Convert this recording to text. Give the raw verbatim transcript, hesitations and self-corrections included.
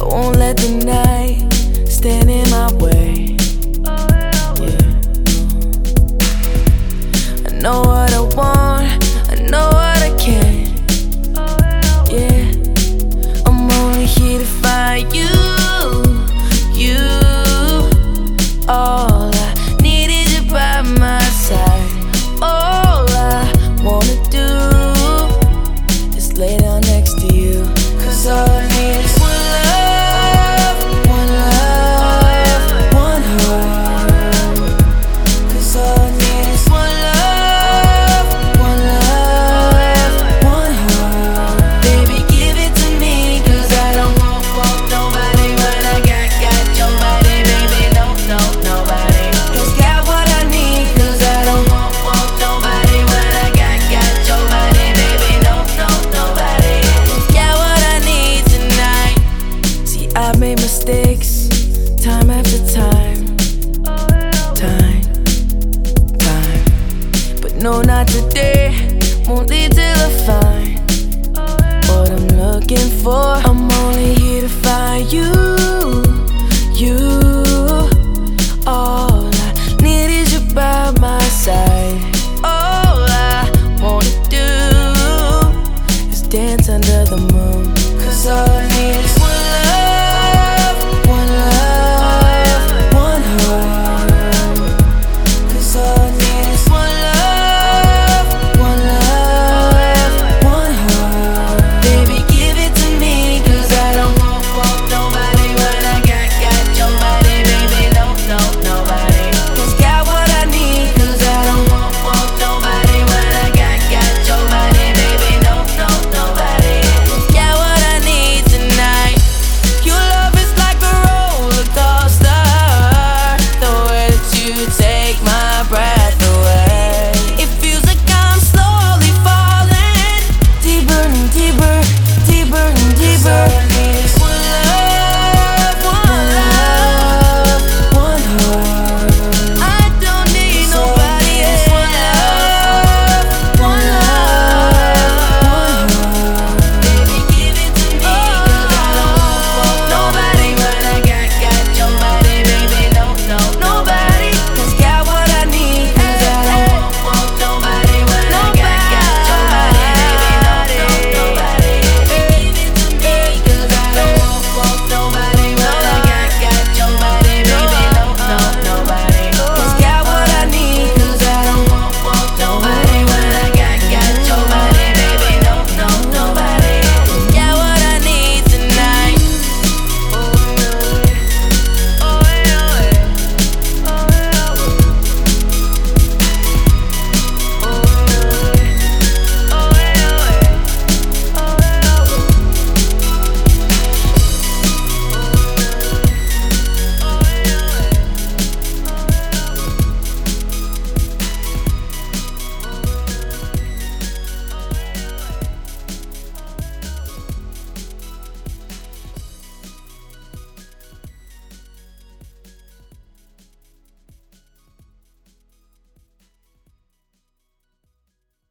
won't let the night stand in my way. Yeah. I know what I want, I know what I can. Yeah. I'm only here to find you, you. All I need is you by my side. All I wanna do is lay down next to you. Cause all I need is one love, one love, one heart. Cause all I need is one love, one love, one heart. Baby, give it to me, cause I don't want, want nobody, but I got, got your body, baby. No, no, nobody. Cause got what I need, cause I don't want, want nobody, but I got, got your body, baby. No, no, nobody. Got what I need tonight. See, I've made mistakes time after time, time, time. But no, not today. Won't leave till I find what I'm looking for. I'm only here to find you.